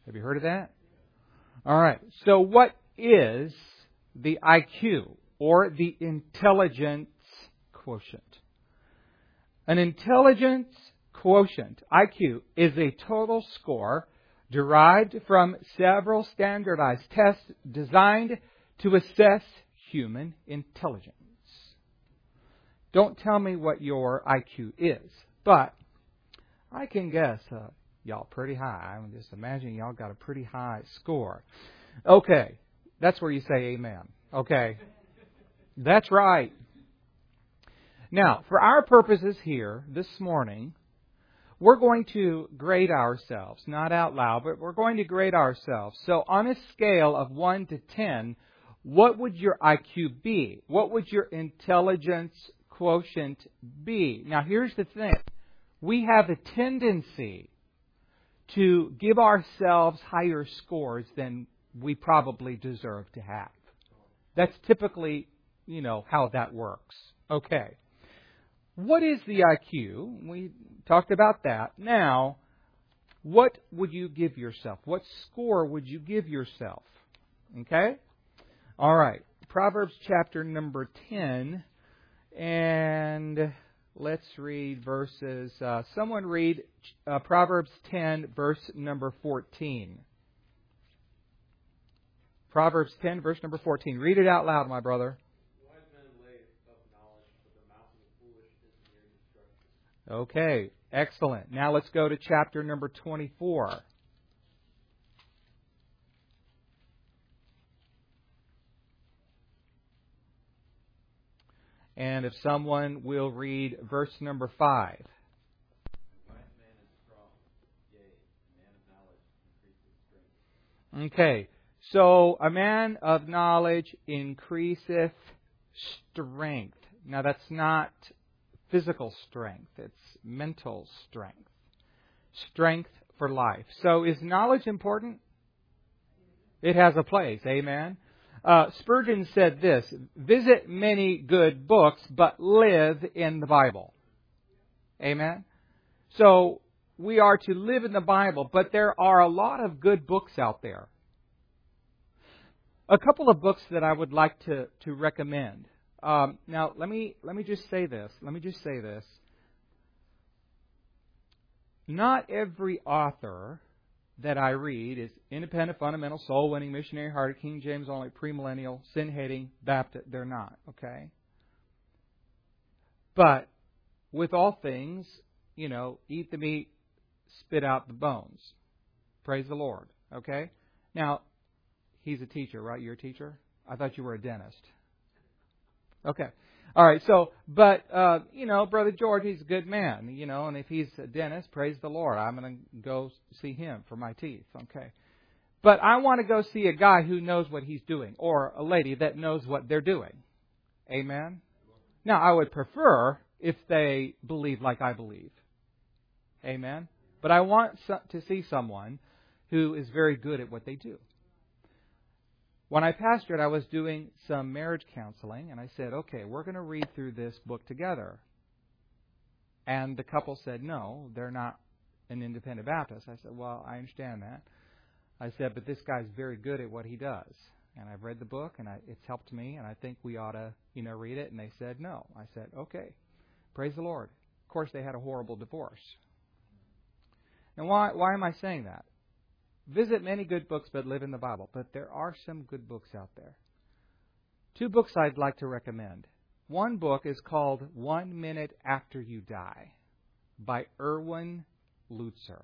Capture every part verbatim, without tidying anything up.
Have you heard of that? All right. So what is the I Q, or the intelligence quotient? An intelligence quotient, I Q, is a total score derived from several standardized tests designed to assess human intelligence. Don't tell me what your I Q is, but I can guess uh, y'all pretty high. I'm just imagining y'all got a pretty high score. Okay, that's where you say amen. Okay, that's right. Now, for our purposes here this morning, we're going to grade ourselves, not out loud, but we're going to grade ourselves. So on a scale of one to ten, what would your I Q be? What would your intelligence quotient be? Now, here's the thing. We have a tendency to give ourselves higher scores than we probably deserve to have. That's typically, you know, how that works. Okay. What is the I Q? We talked about that. Now, what would you give yourself? What score would you give yourself? Okay? All right. Proverbs chapter number ten. And let's read verses. Uh, someone read uh, Proverbs ten, verse number fourteen. Proverbs ten, verse number fourteen. Read it out loud, my brother. Wise men lay up knowledge, but the mouth of the foolish is near destruction. Okay, excellent. Now let's go to chapter number twenty-four. And if someone will read verse number five. A wise man is strong, yea, a man of knowledge increases strength. Okay, so a man of knowledge increaseth strength. Now that's not physical strength, it's mental strength. Strength for life. So is knowledge important? It has a place, amen? Uh, Spurgeon said this, visit many good books, but live in the Bible. Amen? So we are to live in the Bible, but there are a lot of good books out there. A couple of books that I would like to, to recommend. Um, now, let me let me just say this. Let me just say this. Not every author that I read is independent, fundamental, soul-winning, missionary hearted, King James only, premillennial, sin-hating, Baptist. They're not, okay? But with all things, you know, eat the meat, spit out the bones. Praise the Lord, okay? Now, he's a teacher, right? You're a teacher? I thought you were a dentist. Okay. All right, so, but, uh, you know, Brother George, he's a good man, you know, and if he's a dentist, praise the Lord. I'm going to go see him for my teeth, okay. But I want to go see a guy who knows what he's doing, or a lady that knows what they're doing. Amen? Now, I would prefer if they believe like I believe. Amen? But I want to see someone who is very good at what they do. When I pastored, I was doing some marriage counseling, and I said, okay, we're going to read through this book together. And the couple said, no, they're not an independent Baptist. I said, well, I understand that. I said, but this guy's very good at what he does. And I've read the book, and I, it's helped me, and I think we ought to, you know, read it. And they said, no. I said, okay, praise the Lord. Of course, they had a horrible divorce. And why, why am I saying that? Visit many good books, but live in the Bible. But there are some good books out there. Two books I'd like to recommend. One book is called One Minute After You Die by Erwin Lutzer.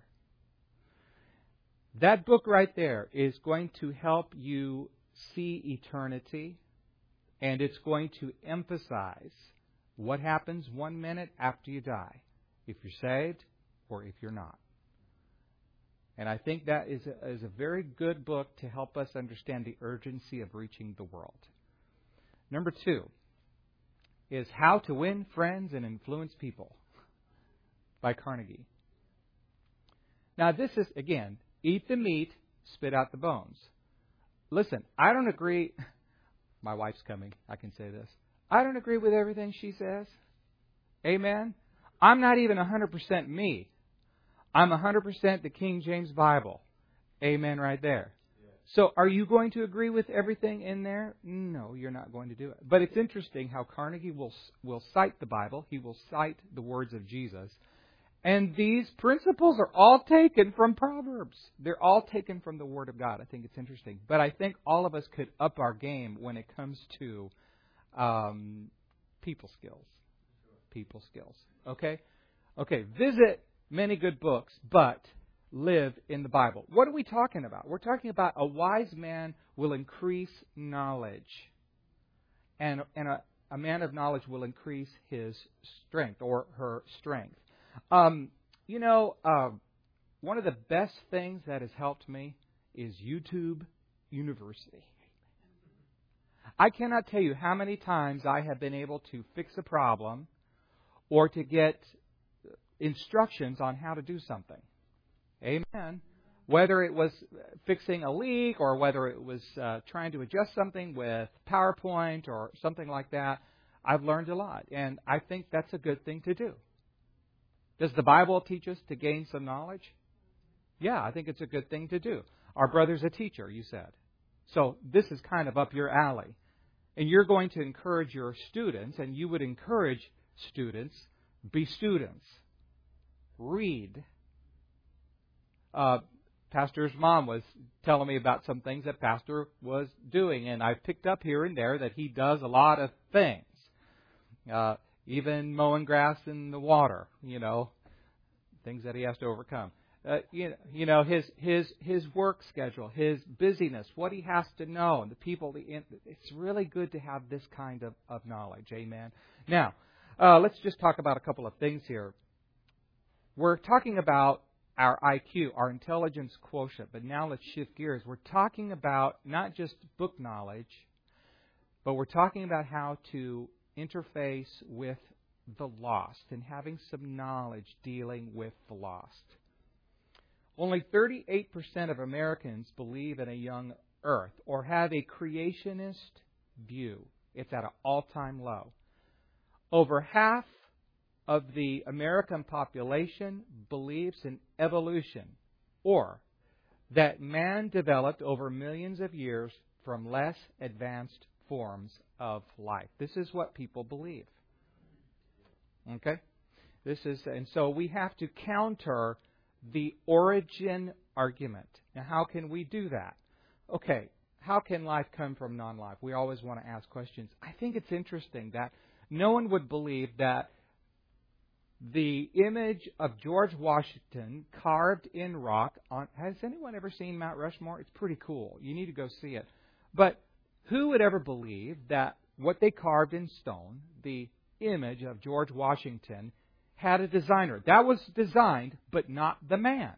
That book right there is going to help you see eternity, and it's going to emphasize what happens one minute after you die, if you're saved or if you're not. And I think that is a, is a very good book to help us understand the urgency of reaching the world. Number two is How to Win Friends and Influence People by Carnegie. Now this is, again, eat the meat, spit out the bones. Listen, I don't agree. My wife's coming. I can say this. I don't agree with everything she says. Amen? I'm not even one hundred percent me. I'm one hundred percent the King James Bible. Amen right there. Yeah. So are you going to agree with everything in there? No, you're not going to do it. But it's interesting how Carnegie will will cite the Bible. He will cite the words of Jesus. And these principles are all taken from Proverbs. They're all taken from the Word of God. I think it's interesting. But I think all of us could up our game when it comes to um, people skills. People skills. Okay? Okay, visit many good books, but live in the Bible. What are we talking about? We're talking about a wise man will increase knowledge. And, and a, a man of knowledge will increase his strength or her strength. Um, you know, uh, one of the best things that has helped me is YouTube University. I cannot tell you how many times I have been able to fix a problem or to get instructions on how to do something. Amen. Whether it was fixing a leak or whether it was uh, trying to adjust something with PowerPoint or something like that, I've learned a lot. And I think that's a good thing to do. Does the Bible teach us to gain some knowledge? Yeah, I think it's a good thing to do. Our brother's a teacher, you said. So this is kind of up your alley. And you're going to encourage your students, and you would encourage students, be students. Read. Uh, Pastor's mom was telling me about some things that Pastor was doing, and I've picked up here and there that he does a lot of things. Uh, even mowing grass in the water, you know, things that he has to overcome. Uh, you know, you know his his his work schedule, his busyness, what he has to know, and the people. It's really good to have this kind of, of knowledge. Amen. Now, uh, let's just talk about a couple of things here. We're talking about our I Q, our intelligence quotient, but now let's shift gears. We're talking about not just book knowledge, but we're talking about how to interface with the lost and having some knowledge dealing with the lost. Only thirty-eight percent of Americans believe in a young earth or have a creationist view. It's at an all-time low. Over half of the American population believes in evolution, or that man developed over millions of years from less advanced forms of life. This is what people believe. Okay? This is, and so we have to counter the origin argument. Now, how can we do that? Okay, how can life come from non-life? We always want to ask questions. I think it's interesting that no one would believe that the image of George Washington carved in rock on... Has anyone ever seen Mount Rushmore? It's pretty cool. You need to go see it. But who would ever believe that what they carved in stone, the image of George Washington, had a designer? That was designed, but not the man.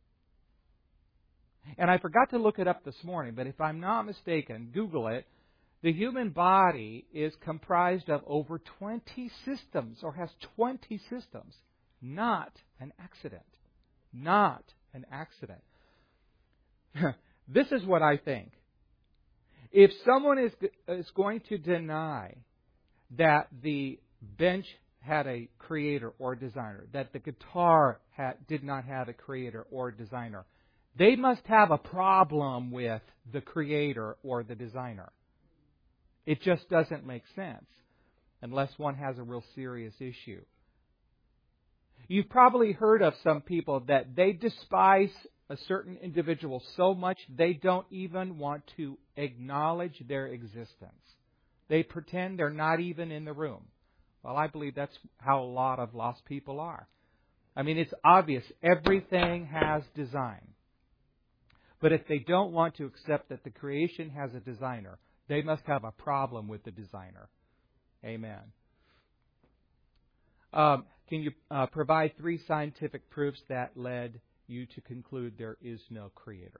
And I forgot to look it up this morning, but if I'm not mistaken, Google it. The human body is comprised of over twenty systems, or has twenty systems. Not an accident. Not an accident. This is what I think. If someone is, is going to deny that the bench had a creator or designer, that the guitar had, did not have a creator or designer, they must have a problem with the creator or the designer. It just doesn't make sense unless one has a real serious issue. You've probably heard of some people that they despise a certain individual so much they don't even want to acknowledge their existence. They pretend they're not even in the room. Well, I believe that's how a lot of lost people are. I mean, it's obvious. Everything has design. But if they don't want to accept that the creation has a designer, they must have a problem with the designer. Amen. Um, can you uh, provide three scientific proofs that led you to conclude there is no creator?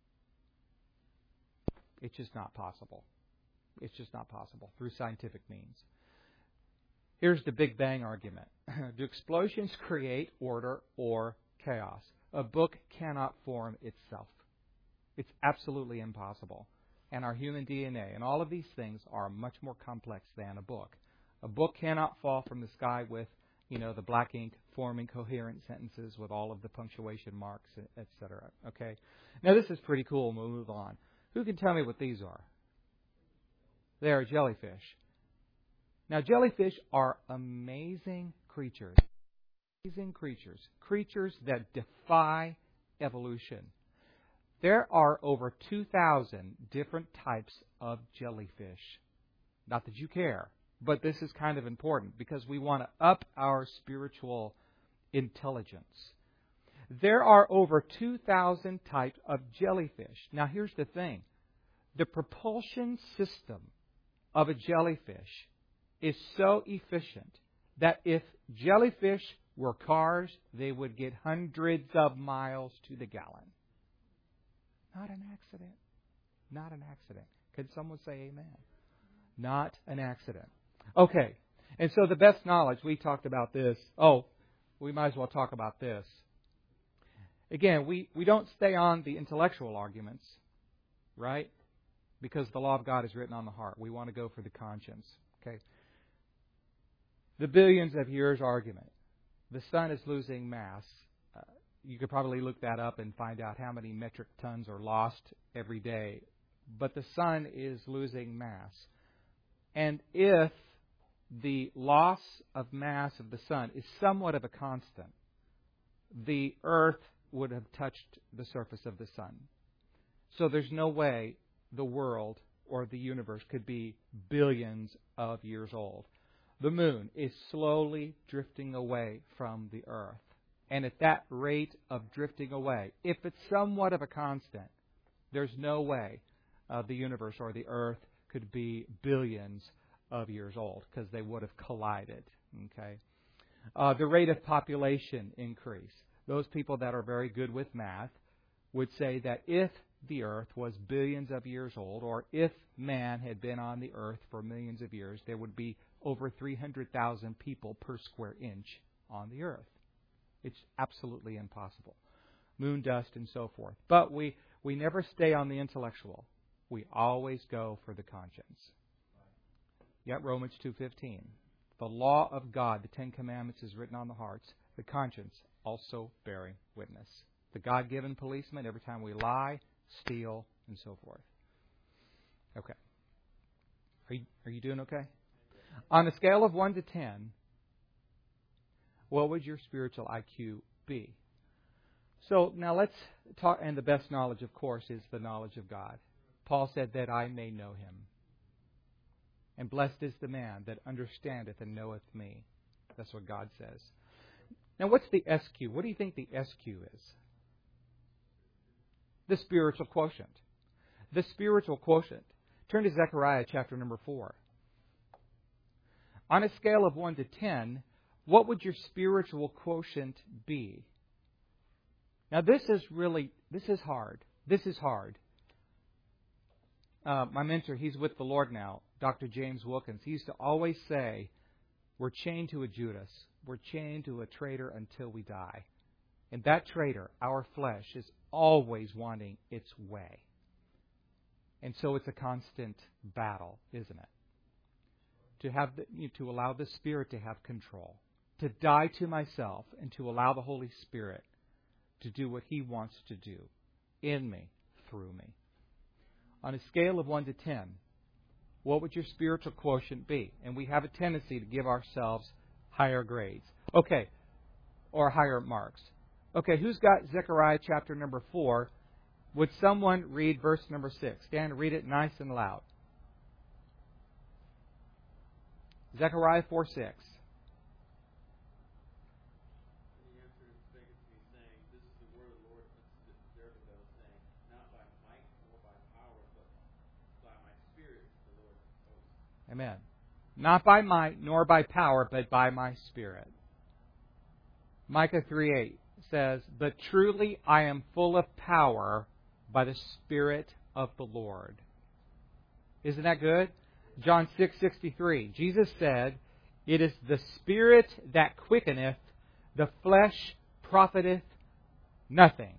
It's just not possible. It's just not possible through scientific means. Here's the Big Bang argument. Do explosions create order or chaos? A book cannot form itself. It's absolutely impossible. And our human D N A and all of these things are much more complex than a book. A book cannot fall from the sky with You know, the black ink forming coherent sentences with all of the punctuation marks, et cetera. Okay? Now, this is pretty cool. We'll move on. Who can tell me what these are? They are jellyfish. Now, jellyfish are amazing creatures. Amazing creatures. Creatures that defy evolution. There are over two thousand different types of jellyfish. Not that you care, but this is kind of important because we want to up our spiritual intelligence. There are over two thousand types of jellyfish. Now, here's the thing. The propulsion system of a jellyfish is so efficient that if jellyfish were cars, they would get hundreds of miles to the gallon. Not an accident. Not an accident. Could someone say amen? Not an accident. Okay. And so the best knowledge, we talked about this. Oh, we might as well talk about this. Again, we, we don't stay on the intellectual arguments, right? Because the law of God is written on the heart. We want to go for the conscience. Okay. The billions of years argument. The sun is losing mass. Uh, you could probably look that up and find out how many metric tons are lost every day. But the sun is losing mass. And if the loss of mass of the sun is somewhat of a constant, the earth would have touched the surface of the sun. So there's no way the world or the universe could be billions of years old. The moon is slowly drifting away from the earth. And at that rate of drifting away, if it's somewhat of a constant, there's no way uh, the universe or the earth could be billions of years old because they would have collided. Okay, uh, the rate of population increase. Those people that are very good with math would say that if the earth was billions of years old, or if man had been on the earth for millions of years, there would be over three hundred thousand people per square inch on the earth. It's absolutely impossible. Moon dust and so forth. But we, we never stay on the intellectual. We always go for the conscience. Yet Romans two fifteen. The law of God, the Ten Commandments, is written on the hearts. The conscience also bearing witness. The God-given policeman every time we lie, steal, and so forth. Okay. Are you, are you doing okay? On a scale of one to ten, what would your spiritual I Q be? So now let's talk, and the best knowledge, of course, is the knowledge of God. Paul said that I may know Him. And blessed is the man that understandeth and knoweth me. That's what God says. Now what's the S Q? What do you think the S Q is? The spiritual quotient. The spiritual quotient. Turn to Zechariah chapter number four. On a scale of one to ten, what would your spiritual quotient be? Now this is really, this is hard. This is hard. Uh, my mentor, he's with the Lord now, Doctor James Wilkins. He used to always say, we're chained to a Judas. We're chained to a traitor until we die. And that traitor, our flesh, is always wanting its way. And so it's a constant battle, isn't it? To have the, you know, to allow the Spirit to have control. To die to myself and to allow the Holy Spirit to do what He wants to do in me, through me. On a scale of one to ten, what would your spiritual quotient be? And we have a tendency to give ourselves higher grades. Okay, or higher marks. Okay, who's got Zechariah chapter number four? Would someone read verse number six? Stand and read it nice and loud. Zechariah four six. Amen. Not by might nor by power, but by my Spirit. Micah three eight says, but truly I am full of power by the Spirit of the Lord. Isn't that good? John six sixty-three. Jesus said, it is the Spirit that quickeneth, the flesh profiteth nothing.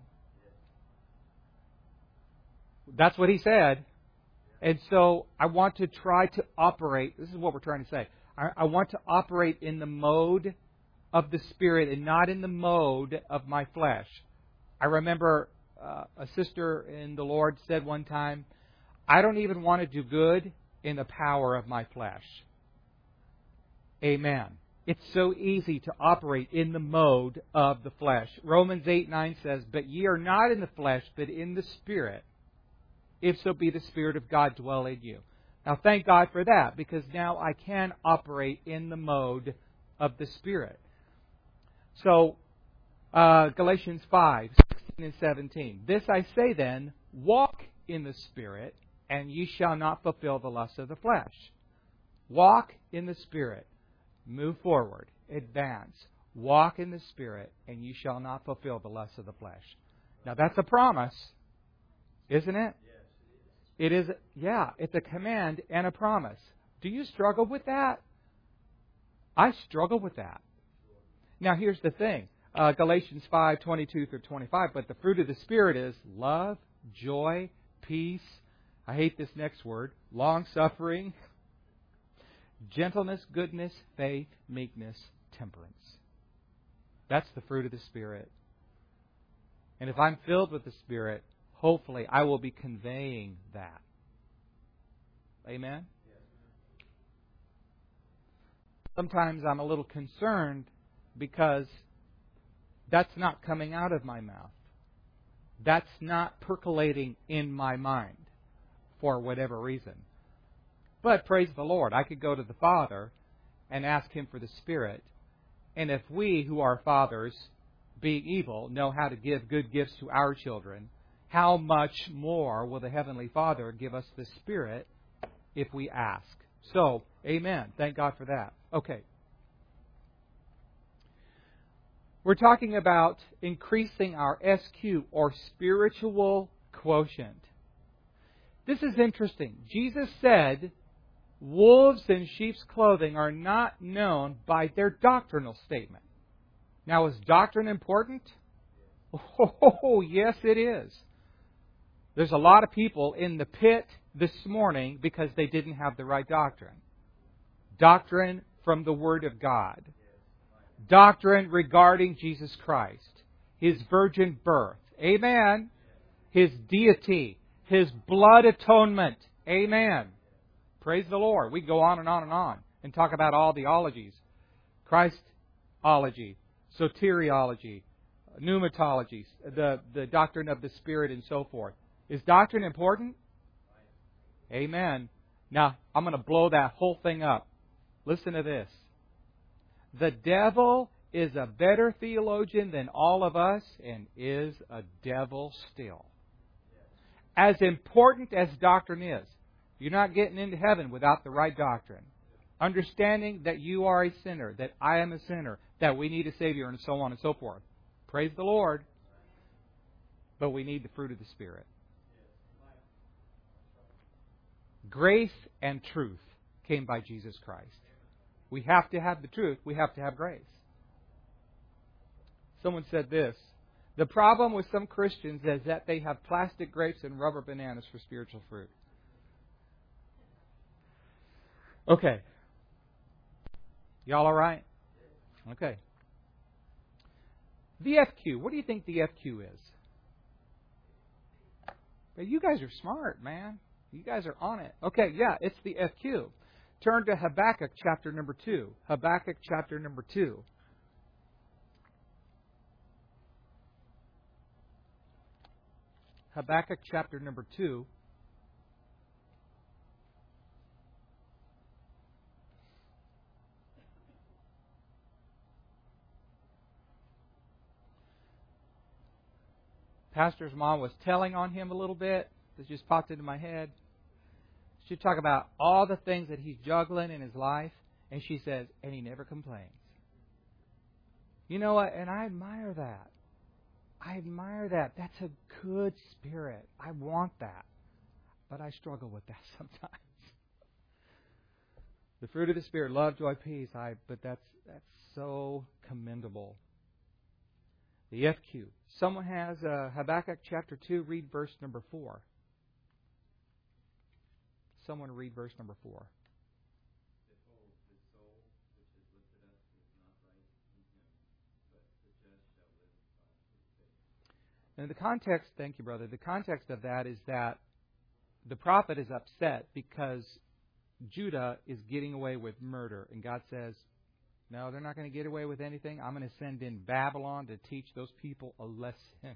That's what He said. And so I want to try to operate, this is what we're trying to say, I, I want to operate in the mode of the Spirit and not in the mode of my flesh. I remember uh, a sister in the Lord said one time, I don't even want to do good in the power of my flesh. Amen. It's so easy to operate in the mode of the flesh. Romans eight nine says, But ye are not in the flesh, but in the Spirit, if so be the Spirit of God dwell in you. Now thank God for that, because now I can operate in the mode of the Spirit. So, uh, Galatians five sixteen and seventeen. This I say then, walk in the Spirit, and ye shall not fulfill the lust of the flesh. Walk in the Spirit. Move forward. Advance. Walk in the Spirit, and ye shall not fulfill the lust of the flesh. Now that's a promise, isn't it? It is, yeah, it's a command and a promise. Do you struggle with that? I struggle with that. Now here's the thing. Uh, Galatians five twenty-two through twenty-five. But the fruit of the Spirit is love, joy, peace. I hate this next word. Long-suffering, gentleness, goodness, faith, meekness, temperance. That's the fruit of the Spirit. And if I'm filled with the Spirit, hopefully I will be conveying that. Amen? Sometimes I'm a little concerned because that's not coming out of my mouth. That's not percolating in my mind for whatever reason. But praise the Lord, I could go to the Father and ask Him for the Spirit. And if we, who are fathers, being evil, know how to give good gifts to our children, how much more will the Heavenly Father give us the Spirit if we ask? So, amen. Thank God for that. Okay. We're talking about increasing our S Q, or spiritual quotient. This is interesting. Jesus said, wolves in sheep's clothing are not known by their doctrinal statement. Now, is doctrine important? Oh, yes, it is. There's a lot of people in the pit this morning because they didn't have the right doctrine. Doctrine from the Word of God. Doctrine regarding Jesus Christ. His virgin birth. Amen. His deity. His blood atonement. Amen. Praise the Lord. We can go on and on and on and talk about all the ologies. Christology, soteriology, pneumatology, the, the doctrine of the Spirit, and so forth. Is doctrine important? Amen. Now, I'm going to blow that whole thing up. Listen to this. The devil is a better theologian than all of us and is a devil still. As important as doctrine is, you're not getting into heaven without the right doctrine. Understanding that you are a sinner, that I am a sinner, that we need a Savior, and so on and so forth. Praise the Lord. But we need the fruit of the Spirit. Grace and truth came by Jesus Christ. We have to have the truth. We have to have grace. Someone said this. The problem with some Christians is that they have plastic grapes and rubber bananas for spiritual fruit. Okay. Y'all all right? Okay. The F Q. What do you think the F Q is? But you guys are smart, man. You guys are on it. Okay, yeah, it's the F Q. Turn to Habakkuk chapter number two. Habakkuk chapter number two. Habakkuk chapter number two. Pastor's mom was telling on him a little bit. This just popped into my head. She talked about all the things that he's juggling in his life. And she says, and he never complains. You know what? And I admire that. I admire that. That's a good spirit. I want that. But I struggle with that sometimes. The fruit of the Spirit, love, joy, peace. I, but that's that's so commendable. The F Q. Someone has uh, Habakkuk chapter two. Read verse number four. Someone read verse number four. Behold, his soul, which is lifted up, is not right in him. And the context, thank you, brother, the context of that is that the prophet is upset because Judah is getting away with murder. And God says, no, they're not going to get away with anything. I'm going to send in Babylon to teach those people a lesson.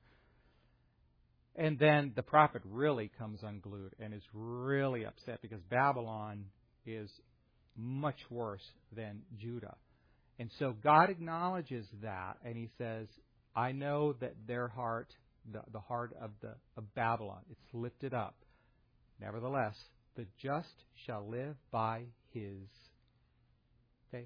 And then the prophet really comes unglued and is really upset because Babylon is much worse than Judah. And so God acknowledges that, and He says, I know that their heart, the, the heart of the of Babylon, it's lifted up. Nevertheless, the just shall live by his faith.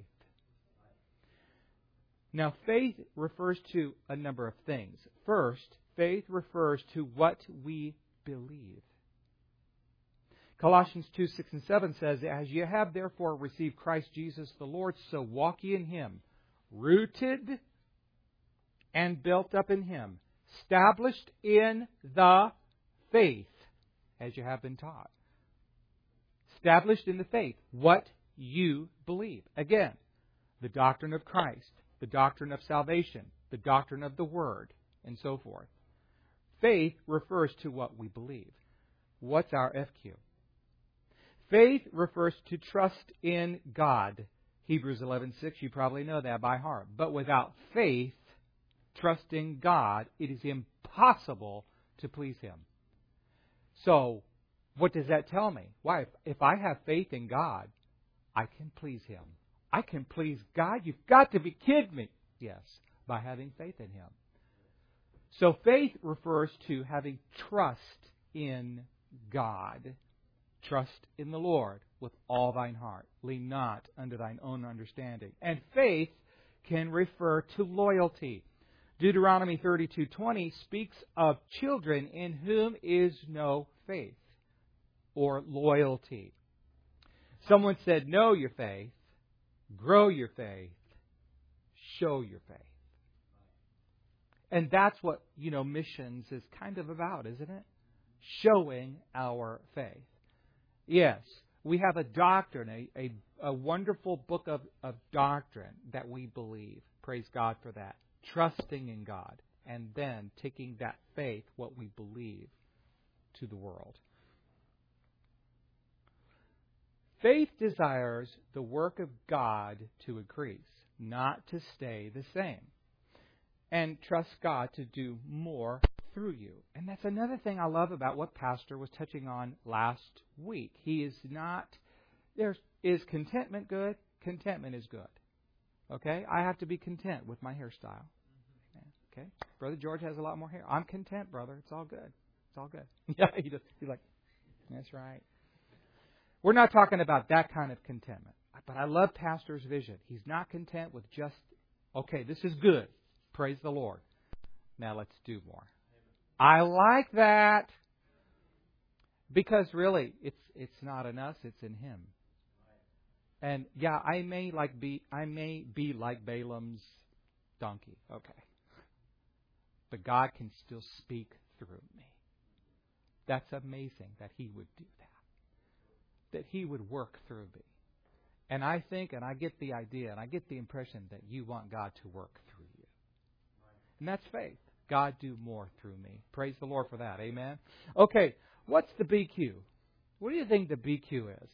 Now, faith refers to a number of things. First, faith refers to what we believe. Colossians two, six and seven says, As ye have therefore received Christ Jesus the Lord, so walk ye in Him, rooted and built up in Him, established in the faith, as you have been taught. Established in the faith, what you believe. Again, the doctrine of Christ, the doctrine of salvation, the doctrine of the Word, and so forth. Faith refers to what we believe. What's our F Q? Faith refers to trust in God. Hebrews eleven six, you probably know that by heart. But without faith, trusting God, it is impossible to please Him. So, what does that tell me? Why, if, if I have faith in God, I can please Him. I can please God? You've got to be kidding me. Yes, by having faith in Him. So faith refers to having trust in God. Trust in the Lord with all thine heart. Lean not unto thine own understanding. And faith can refer to loyalty. Deuteronomy thirty-two twenty speaks of children in whom is no faith or loyalty. Someone said, know your faith, grow your faith, show your faith. And that's what, you know, missions is kind of about, isn't it? Showing our faith. Yes, we have a doctrine, a, a, a wonderful book of, of doctrine that we believe. Praise God for that. Trusting in God. And then taking that faith, what we believe, to the world. Faith desires the work of God to increase, not to stay the same. And trust God to do more through you. And that's another thing I love about what Pastor was touching on last week. He is not, there is contentment good? Contentment is good. Okay? I have to be content with my hairstyle. Okay? Brother George has a lot more hair. I'm content, brother. It's all good. It's all good. Yeah, he just, he's like, that's right. We're not talking about that kind of contentment. But I love Pastor's vision. He's not content with just, okay, this is good. Praise the Lord. Now let's do more. I like that. Because really, it's it's not in us, it's in Him. And yeah, I may like be I may be like Balaam's donkey. Okay. But God can still speak through me. That's amazing that He would do that. That He would work through me. And I think, and I get the idea, and I get the impression that you want God to work through you. And that's faith. God do more through me. Praise the Lord for that. Amen. Okay, what's the B Q? What do you think the B Q is?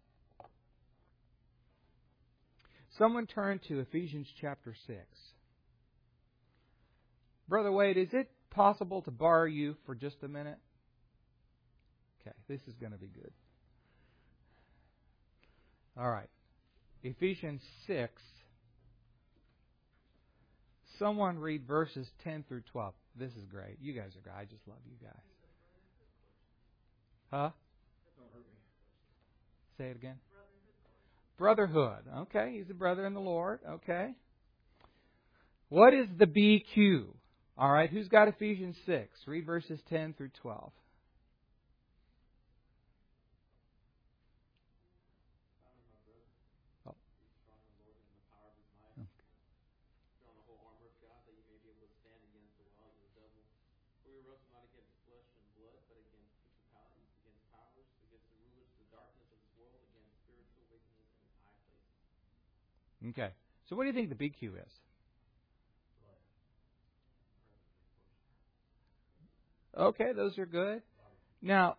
Someone turn to Ephesians chapter six. Brother Wade, is it possible to borrow you for just a minute? Okay, this is going to be good. All right. Ephesians six. Someone read verses ten through twelve. This is great. You guys are great. I just love you guys. Huh? Say it again. Brotherhood. Okay, he's a brother in the Lord. Okay. What is the B Q? All right, who's got Ephesians six? Read verses ten through twelve. Okay. So what do you think the B Q is? Okay, those are good. Now,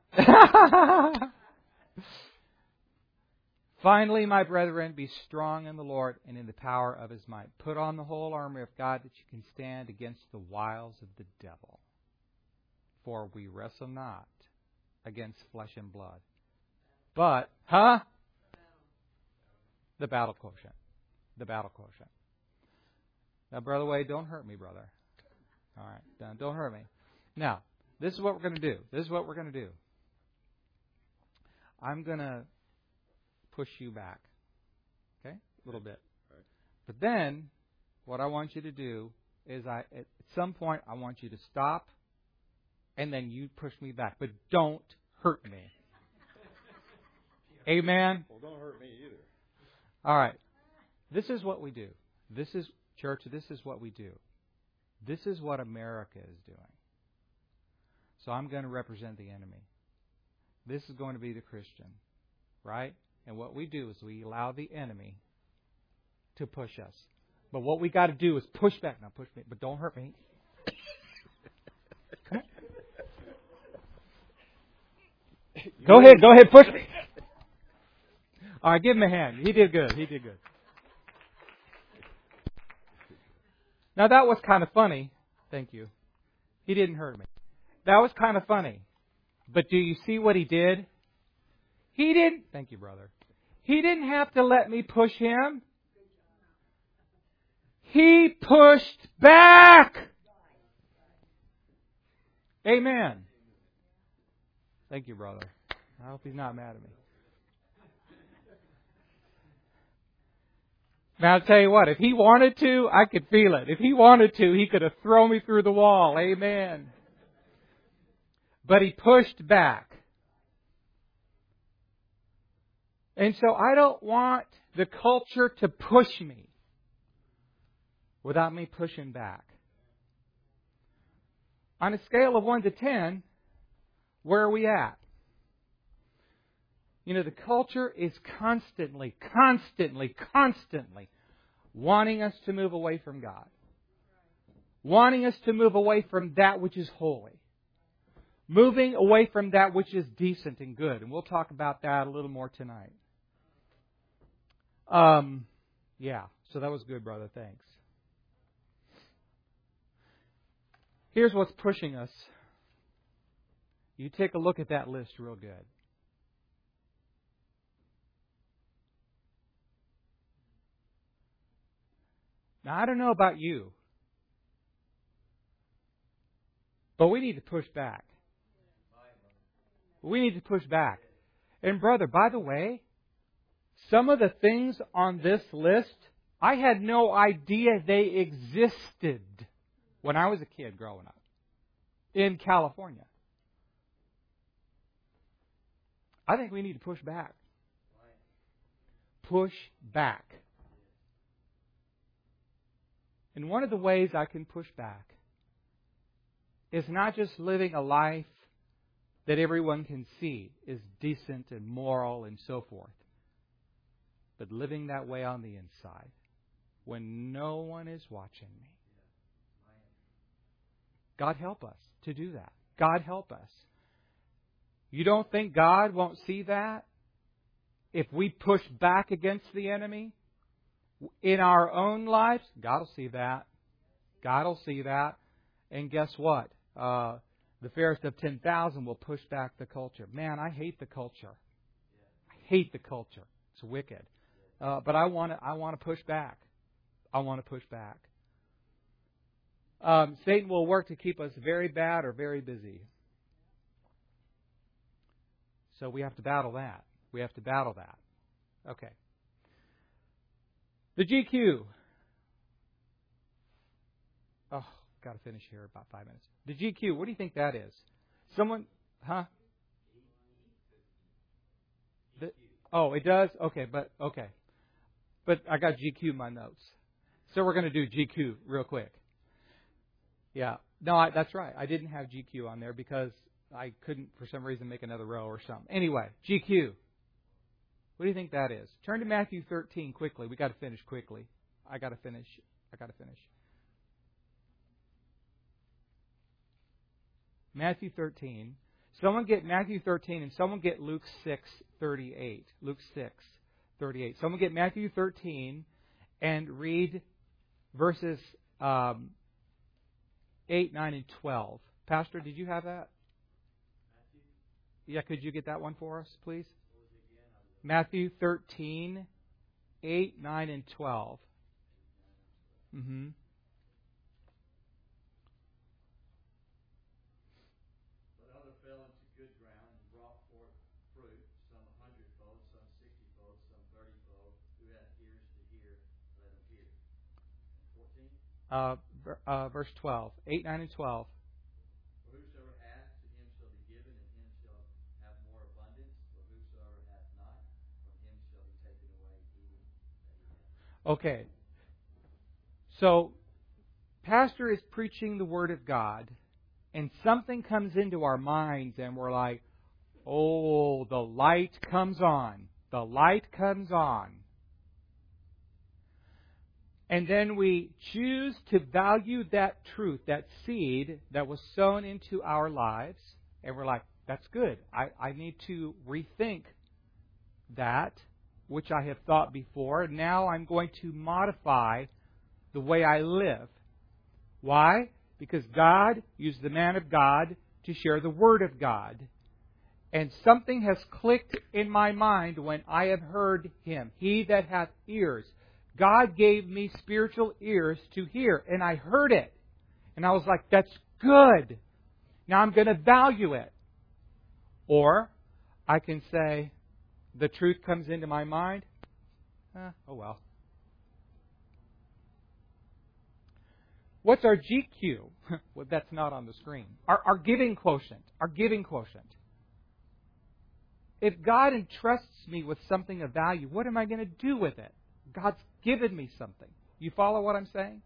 finally, my brethren, be strong in the Lord and in the power of His might. Put on the whole armor of God that you can stand against the wiles of the devil. For we wrestle not against flesh and blood. But, huh? The battle quotient. The battle quotient. Now, Brother Wade, don't hurt me, brother. All right, don't hurt me. Now, this is what we're going to do. This is what we're going to do. I'm going to push you back. Okay? A little bit. But then, what I want you to do is I, at some point, I want you to stop, and then you push me back. But don't hurt me. Amen? Well, don't hurt me either. All right. This is what we do. This is, church, this is what we do. This is what America is doing. So I'm going to represent the enemy. This is going to be the Christian. Right? And what we do is we allow the enemy to push us. But what we got to do is push back. Now push me, but don't hurt me. Come on. Go ahead, go ahead, push me. All right, give him a hand. He did good. He did good. Now that was kind of funny. Thank you. He didn't hurt me. That was kind of funny. But do you see what he did? He didn't. Thank you, brother. He didn't have to let me push him. He pushed back. Amen. Thank you, brother. I hope he's not mad at me. Now, I'll tell you what, if he wanted to, I could feel it. If he wanted to, he could have thrown me through the wall. Amen. But he pushed back. And so I don't want the culture to push me without me pushing back. On a scale of one to ten, where are we at? You know, the culture is constantly, constantly, constantly wanting us to move away from God. Wanting us to move away from that which is holy. Moving away from that which is decent and good. And we'll talk about that a little more tonight. Um, yeah, so that was good, brother. Thanks. Here's what's pushing us. You take a look at that list real good. Now, I don't know about you, but we need to push back. We need to push back. And brother, by the way, some of the things on this list, I had no idea they existed when I was a kid growing up in California. I think we need to push back. Push back. And one of the ways I can push back is not just living a life that everyone can see is decent and moral and so forth, but living that way on the inside when no one is watching me. God help us to do that. God help us. You don't think God won't see that? If we push back against the enemy in our own lives, God will see that. God will see that. And guess what? Uh, the fairest of ten thousand will push back the culture. Man, I hate the culture. I hate the culture. It's wicked. Uh, but I want to. I want to push back. I want to push back. Um, Satan will work to keep us very bad or very busy. So we have to battle that. We have to battle that. Okay. The G Q. Oh, got to finish here about five minutes. The G Q, what do you think that is? Someone, huh? The, oh, it does? Okay, but, okay. But I got G Q in my notes. So we're going to do G Q real quick. Yeah. No, I, that's right. I didn't have G Q on there because I couldn't, for some reason, make another row or something. Anyway, G Q. What do you think that is? Turn to Matthew thirteen quickly. We got to finish quickly. I got to finish. I got to finish. Matthew thirteen. Someone get Matthew thirteen and someone get Luke six thirty-eight. Luke six thirty-eight. Someone get Matthew thirteen and read verses um, eight, nine, and twelve. Pastor, did you have that? Yeah, could you get that one for us, please? Matthew thirteen, eight, nine, and twelve. Mm-hmm. But other fell into good ground and brought forth fruit, some a hundredfold, some sixtyfold, some thirtyfold. Who hath ears to hear, let him hear. Fourteen. Uh, ver- uh, verse twelve. Eight, nine, and twelve. For whosoever hath, to him shall be given, and him shall have more abundance. But whosoever hath not, from him shall be taken away even that he hath. Okay. So, Pastor is preaching the Word of God, and something comes into our minds, and we're like, oh, the light comes on. The light comes on. And then we choose to value that truth, that seed that was sown into our lives, and we're like, that's good. I, I need to rethink that, which I have thought before. Now I'm going to modify the way I live. Why? Because God used the man of God to share the Word of God. And something has clicked in my mind when I have heard Him. He that hath ears. God gave me spiritual ears to hear. And I heard it. And I was like, that's good. Now I'm going to value it. Or I can say, the truth comes into my mind. Eh, oh well. What's our G Q? Well, that's not on the screen. Our, our giving quotient. Our giving quotient. If God entrusts me with something of value, what am I going to do with it? God's given me something. You follow what I'm saying?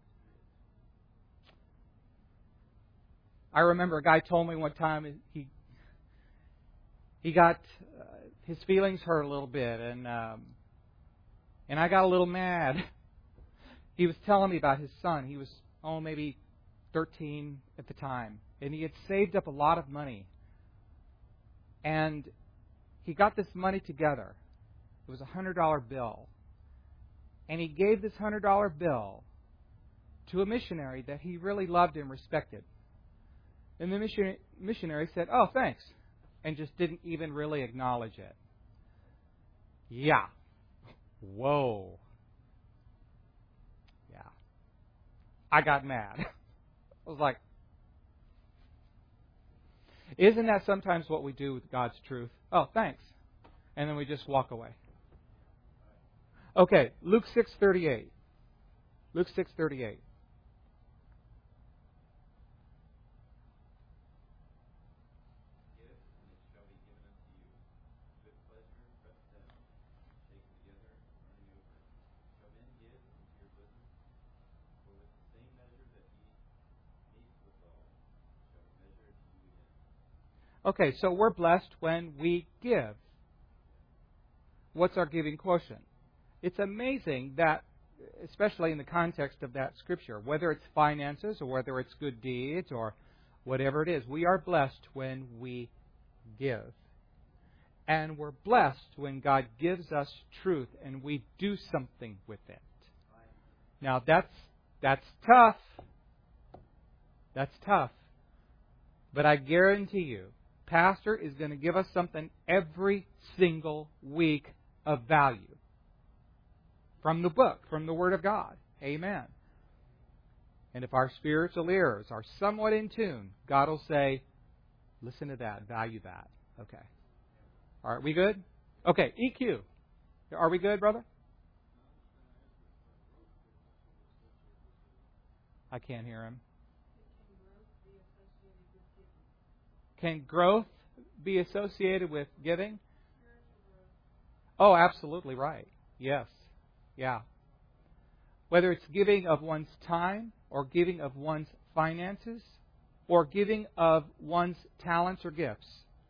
I remember a guy told me one time he he got uh, his feelings hurt a little bit, and um, and I got a little mad. He was telling me about his son. He was oh, maybe thirteen at the time. And he had saved up a lot of money. And he got this money together. It was a one hundred dollar bill. And he gave this one hundred dollar bill to a missionary that he really loved and respected. And the mission, missionary said, oh, thanks. And just didn't even really acknowledge it. Yeah. Whoa. I got mad. I was like, isn't that sometimes what we do with God's truth? Oh, thanks. And then we just walk away. Okay, Luke six thirty-eight. Luke six thirty-eight. Okay, so we're blessed when we give. What's our giving quotient? It's amazing that, especially in the context of that scripture, whether it's finances or whether it's good deeds or whatever it is, we are blessed when we give. And we're blessed when God gives us truth and we do something with it. Now, that's that's tough. That's tough. But I guarantee you, Pastor is going to give us something every single week of value from the book, from the Word of God. Amen. And if our spiritual ears are somewhat in tune, God will say, listen to that, value that. Okay. All right, we good? Okay, E Q. Are we good, brother? I can't hear him. Can growth be associated with giving? Oh, absolutely right. Yes. Yeah. Whether it's giving of one's time or giving of one's finances or giving of one's talents or gifts.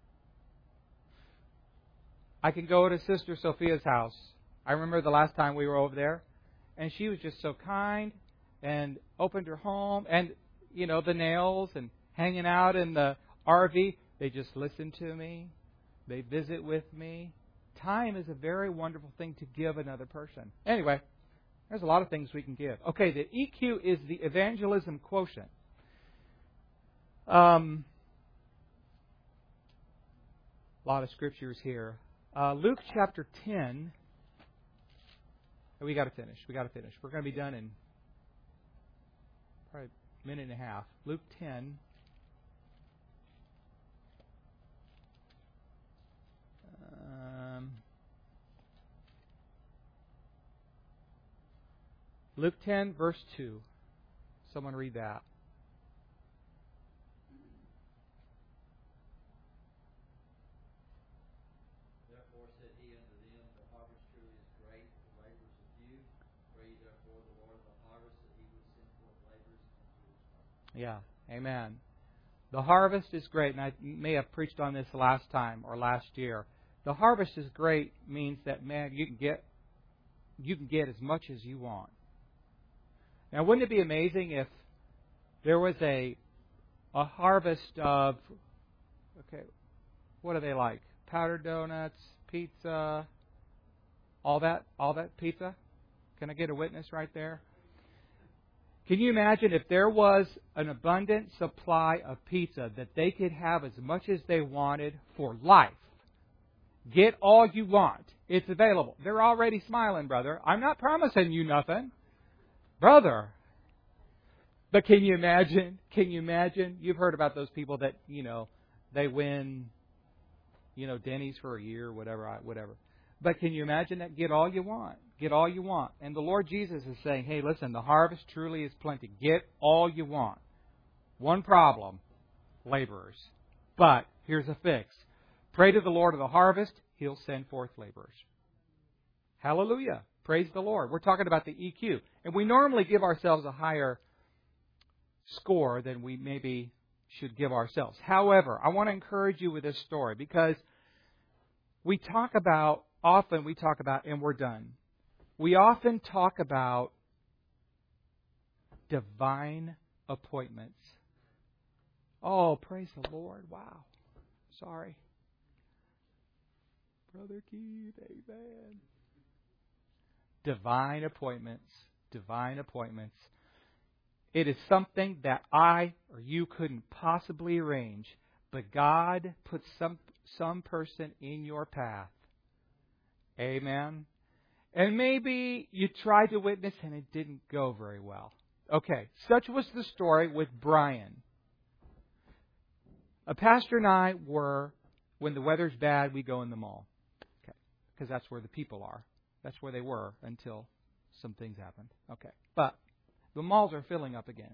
I can go to Sister Sophia's house. I remember the last time we were over there, and she was just so kind and opened her home and, you know, the nails and hanging out in the R V, they just listen to me. They visit with me. Time is a very wonderful thing to give another person. Anyway, there's a lot of things we can give. Okay, the E Q is the evangelism quotient. Um, a lot of scriptures here. Uh, Luke chapter ten. We got to finish. We got to finish. We're going to be done in probably a minute and a half. Luke ten. Um, Luke ten, verse two. Someone read that. Therefore said he unto them, the harvest truly is great, the laborers are few. Pray therefore the Lord of the harvest that he would send forth laborers into his harvest. Yeah, amen. The harvest is great, and I may have preached on this last time or last year. The harvest is great means that, man, you can get you can get as much as you want. Now, wouldn't it be amazing if there was a a harvest of, okay, what are they like? Powdered donuts, pizza, all that, all that pizza? Can I get a witness right there? Can you imagine if there was an abundant supply of pizza that they could have as much as they wanted for life? Get all you want. It's available. They're already smiling, brother. I'm not promising you nothing. Brother. But can you imagine? Can you imagine? You've heard about those people that, you know, they win, you know, Denny's for a year, whatever, whatever. But can you imagine that? Get all you want. Get all you want. And the Lord Jesus is saying, hey, listen, the harvest truly is plenty. Get all you want. One problem, laborers. But here's a fix. Pray to the Lord of the harvest. He'll send forth laborers. Hallelujah. Praise the Lord. We're talking about the E Q. And we normally give ourselves a higher score than we maybe should give ourselves. However, I want to encourage you with this story because we talk about, often we talk about, and we're done. We often talk about divine appointments. Oh, praise the Lord. Wow. Sorry. Brother Keith, amen. Divine appointments. Divine appointments. It is something that I or you couldn't possibly arrange, but God put some some person in your path. Amen. And maybe you tried to witness and it didn't go very well. Okay, such was the story with Brian. A pastor and I were, when the weather's bad, we go in the mall. Okay, because that's where the people are. That's where they were until some things happened. Okay, but the malls are filling up again.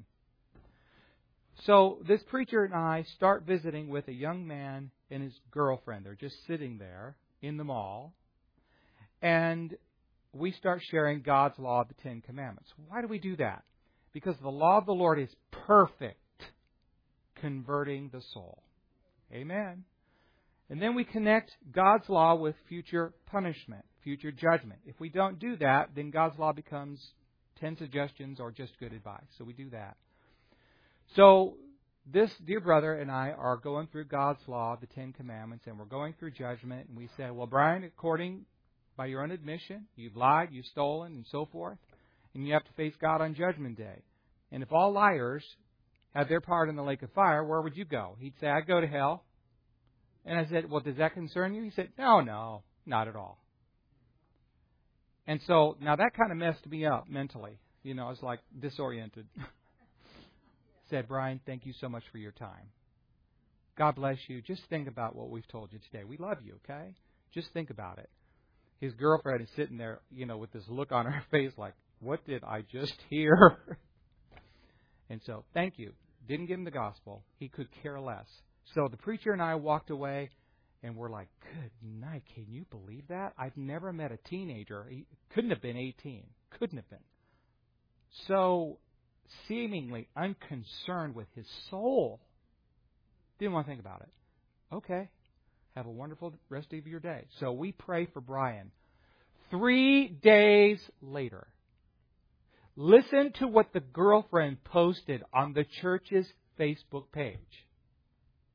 So this preacher and I start visiting with a young man and his girlfriend. They're just sitting there in the mall. And we start sharing God's law of the Ten Commandments. Why do we do that? Because the law of the Lord is perfect, converting the soul. Amen. And then we connect God's law with future punishment, future judgment. If we don't do that, then God's law becomes ten suggestions or just good advice. So we do that. So this dear brother and I are going through God's law, the Ten Commandments, and we're going through judgment. And we say, well, Brian, according by your own admission, you've lied, you've stolen, and so forth, and you have to face God on Judgment Day. And if all liars had their part in the lake of fire, where would you go? He'd say, I'd go to hell. And I said, well, does that concern you? He said, no, no, not at all. And so, now that kind of messed me up mentally. You know, I was like disoriented. Said, Brian, thank you so much for your time. God bless you. Just think about what we've told you today. We love you, okay? Just think about it. His girlfriend is sitting there, you know, with this look on her face like, what did I just hear? And so, thank you. Didn't give him the gospel. He could care less. So the preacher and I walked away, and we're like, good night. Can you believe that? I've never met a teenager. He couldn't have been eighteen. Couldn't have been. So seemingly unconcerned with his soul. Didn't want to think about it. Okay. Have a wonderful rest of your day. So we pray for Brian. Three days later, listen to what the girlfriend posted on the church's Facebook page.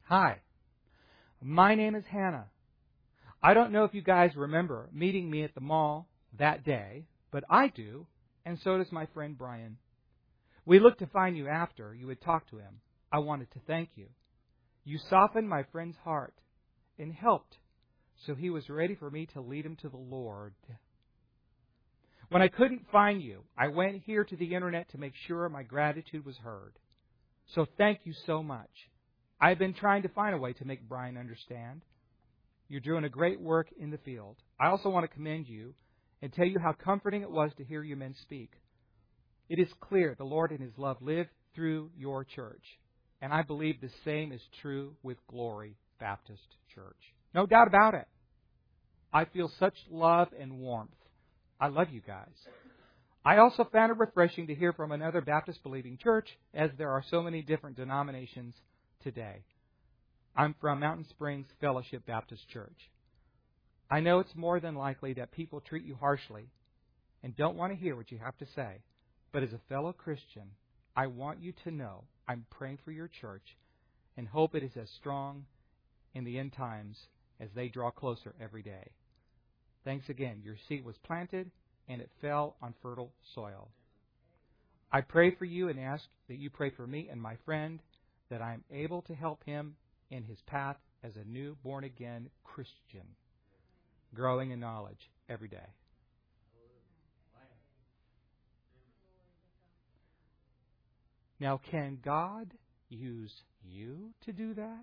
Hi, my name is Hannah. I don't know if you guys remember meeting me at the mall that day, but I do, and so does my friend Brian. We looked to find you after you had talked to him. I wanted to thank you. You softened my friend's heart and helped, so he was ready for me to lead him to the Lord. When I couldn't find you, I went here to the internet to make sure my gratitude was heard. So thank you so much. I've been trying to find a way to make Brian understand. You're doing a great work in the field. I also want to commend you and tell you how comforting it was to hear you men speak. It is clear the Lord and His love live through your church. And I believe the same is true with Glory Baptist Church. No doubt about it. I feel such love and warmth. I love you guys. I also found it refreshing to hear from another Baptist-believing church, as there are so many different denominations today. I'm from Mountain Springs Fellowship Baptist Church. I know it's more than likely that people treat you harshly and don't want to hear what you have to say. But as a fellow Christian, I want you to know I'm praying for your church and hope it is as strong in the end times as they draw closer every day. Thanks again. Your seed was planted and it fell on fertile soil. I pray for you and ask that you pray for me and my friend, that I am able to help him in his path as a new born-again Christian, growing in knowledge every day. Now, can God use you to do that?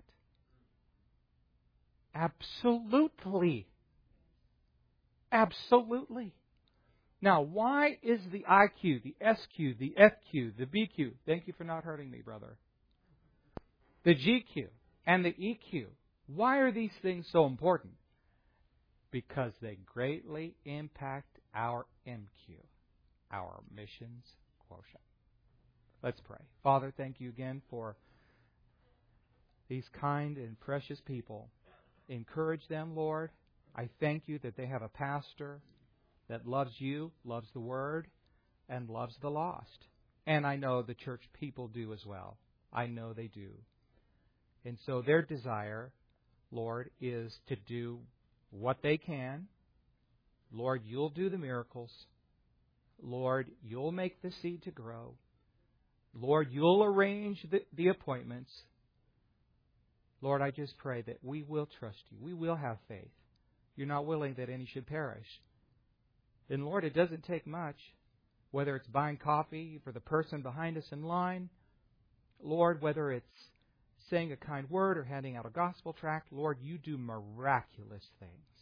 Absolutely. Absolutely. Now, why is the I Q, the S Q, the F Q, the B Q, thank you for not hurting me, brother, the G Q, and the E Q, why are these things so important? Because they greatly impact our M Q, our missions quotient. Let's pray. Father, thank you again for these kind and precious people. Encourage them, Lord. I thank you that they have a pastor that loves you, loves the Word, and loves the lost. And I know the church people do as well. I know they do. And so their desire, Lord, is to do what they can. Lord, you'll do the miracles. Lord, you'll make the seed to grow. Lord, you'll arrange the, the appointments. Lord, I just pray that we will trust you. We will have faith. You're not willing that any should perish. And Lord, it doesn't take much, whether it's buying coffee for the person behind us in line, Lord, whether it's saying a kind word or handing out a gospel tract. Lord, you do miraculous things.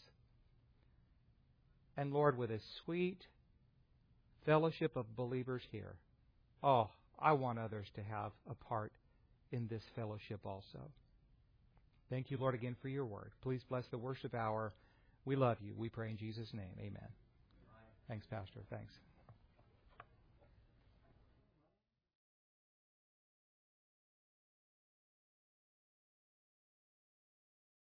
And Lord, with a sweet fellowship of believers here, oh, I want others to have a part in this fellowship also. Thank you, Lord, again for your word. Please bless the worship hour. We love you. We pray in Jesus' name. Amen. Thanks, Pastor. Thanks.